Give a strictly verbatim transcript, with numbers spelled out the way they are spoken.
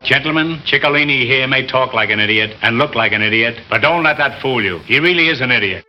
Gentlemen, Ciccolini here may talk like an idiot and look like an idiot, but don't let that fool you. He really is an idiot.